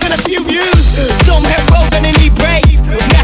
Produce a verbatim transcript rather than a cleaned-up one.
and a few views. Some have rolled and they need breaks.